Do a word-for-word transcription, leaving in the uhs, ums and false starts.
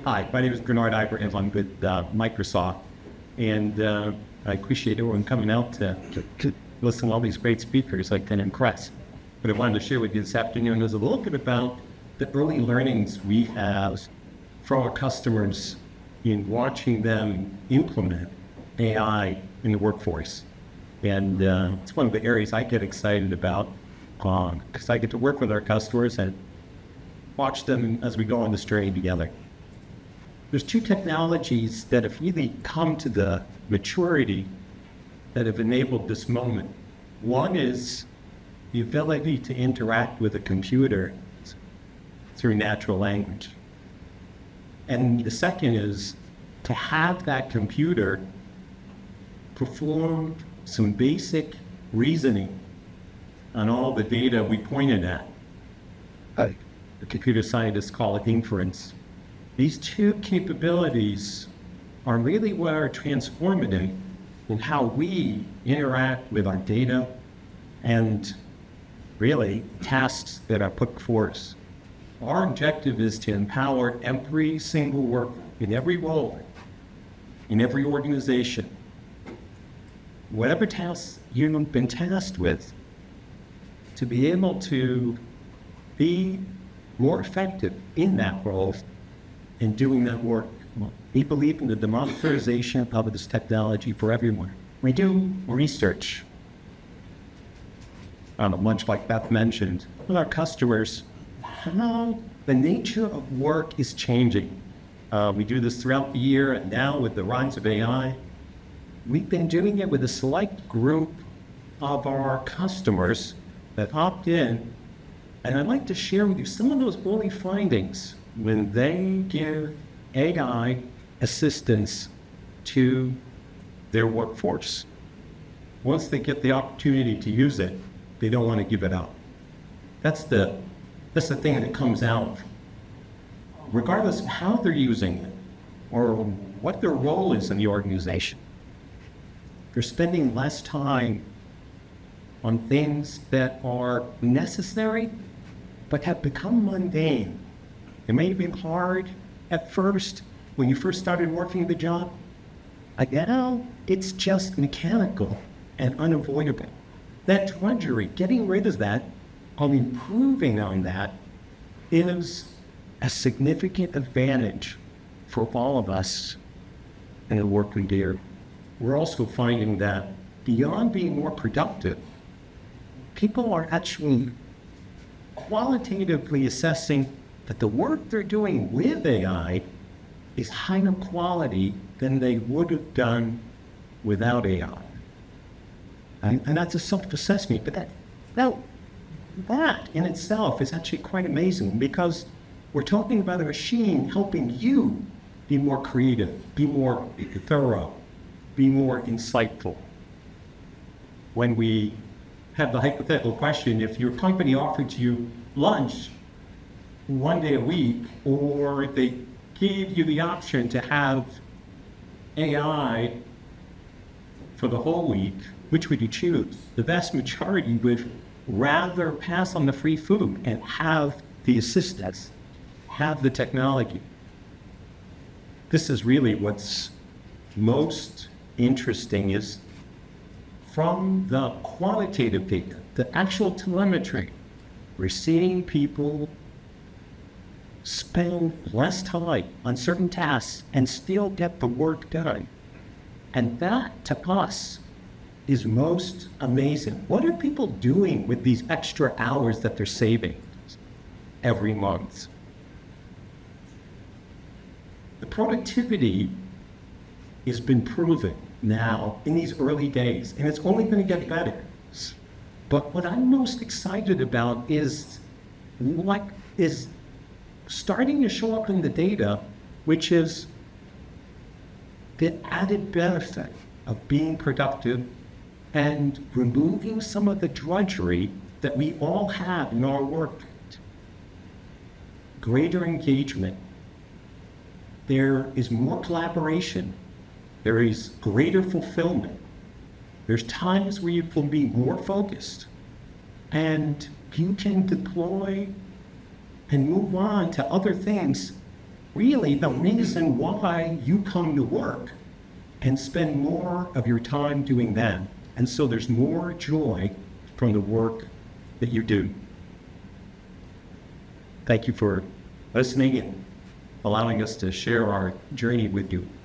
Hi, my name is Bernard Ibrahim. I'm with uh, Microsoft, and uh, I appreciate everyone coming out to, to, to listen to all these great speakers. I've been impressed. What I wanted to share with you this afternoon is a little bit about the early learnings we have from our customers in watching them implement A I in the workforce. And uh, it's one of the areas I get excited about because um, I get to work with our customers and watch them as we go on this journey together. There's two technologies that have really come to the maturity that have enabled this moment. One is the ability to interact with a computer through natural language. And the second is to have that computer perform some basic reasoning on all the data we pointed at. Uh, the computer scientists call it inference. These two capabilities are really what are transformative in how we interact with our data and really tasks that are put before us. Our objective is to empower every single worker in every role, in every organization, whatever tasks you've been tasked with, to be able to be more effective in that role in doing that work. We believe in the democratization of this technology for everyone. We do research, um, much like Beth mentioned, with our customers, how the nature of work is changing. Uh, we do this throughout the year, and now with the rise of A I, we've been doing it with a select group of our customers that opt in, and I'd like to share with you some of those early findings when they give A I assistance to their workforce. Once they get the opportunity to use it, they don't want to give it up. That's the, that's the thing that comes out. Regardless of how they're using it or what their role is in the organization, they're spending less time on things that are necessary but have become mundane. It may have been hard at first when you first started working the job. Now it's just mechanical and unavoidable. That drudgery, getting rid of that, or improving on that, is a significant advantage for all of us in the work we do. We're also finding that beyond being more productive, people are actually qualitatively assessing that the work they're doing with A I is higher quality than they would have done without A I. And, and that's a self-assessment, but that, that, that in itself is actually quite amazing because we're talking about a machine helping you be more creative, be more thorough, be more insightful. When we have the hypothetical question, if your company offered you lunch one day a week, or they gave you the option to have A I for the whole week, which would you choose? The vast majority would rather pass on the free food and have the assistance, have the technology. This is really what's most interesting is from the qualitative data, the actual telemetry, we're seeing people spend less time on certain tasks and still get the work done. And that, to us, is most amazing. What are people doing with these extra hours that they're saving every month? The productivity has been proven now in these early days, and it's only going to get better. But what I'm most excited about is what is starting to show up in the data, which is the added benefit of being productive and removing some of the drudgery that we all have in our work. Greater engagement. There is more collaboration. There is greater fulfillment. There's times where you can be more focused and you can deploy and move on to other things really the reason why you come to work and spend more of your time doing that. And so there's more joy from the work that you do. Thank you for listening and allowing us to share our journey with you.